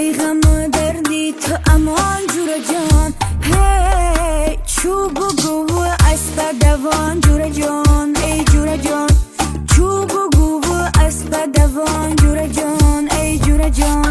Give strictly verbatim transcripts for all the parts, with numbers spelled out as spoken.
بی غم و دردی تو امان جور جان. هی چوب و گوه اسب دوان جور جان. ای جور جان چوب و گوه اسب دوان جور جان. ای جور جان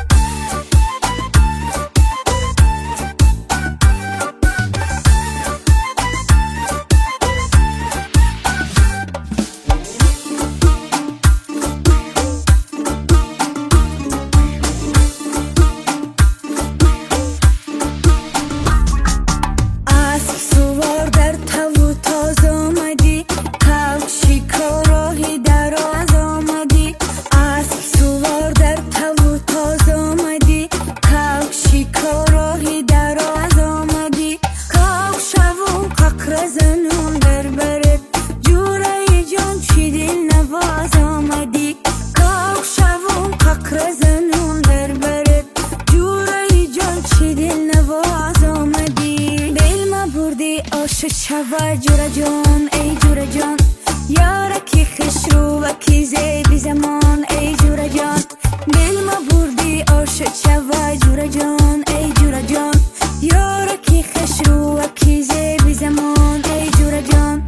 شوا جور جان. ای جور جان یارکی خوش رو و کی زیبی زمان. ای جور جان دل ما بردی عاشق شوا جور جان. ای جور جان یارکی خوش رو و کی زیبی زمان. ای جور جان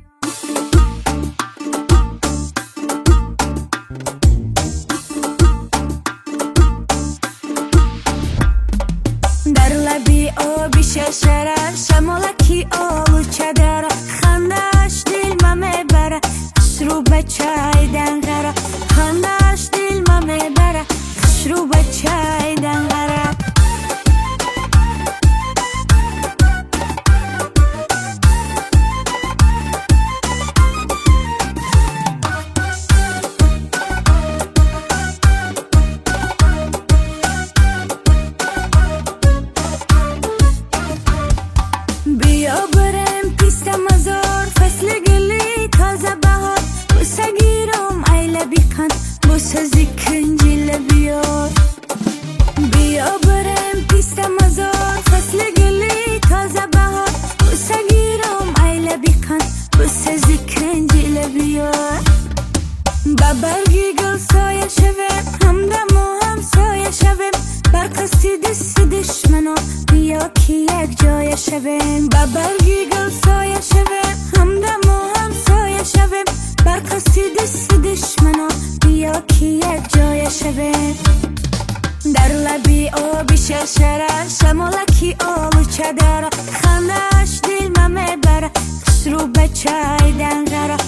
در لبی آبی ششره شمالکی آلو چدره. خندش دل ما میبره خوش رو به چای دنگره. خندش دل ما میبره خوش رو به چای دنگره. بیا برم پیست مزار فصل گلی تازه بهار. بوسه گیرم ای لبی کن بوسه زکنجی لبیار. بیا برم پیست مزار فصل گلی تازه بهار. بوسه گیرم ای لبی کن بوسه زکنجی لبیار. با برگی گل سایه شویم همدم و هم سایه شویم. بر قصد دست دشمنو بیا که یک جای شویم. با برگی گل سایه شویم همدم و هم سایه شویم. بر قصد دست دشمنو بیا که یک جای شویم. در لبی آبی شرشره شمالکی آلو چدره. خندش دل ما میبره خوش رو به چای دنگره.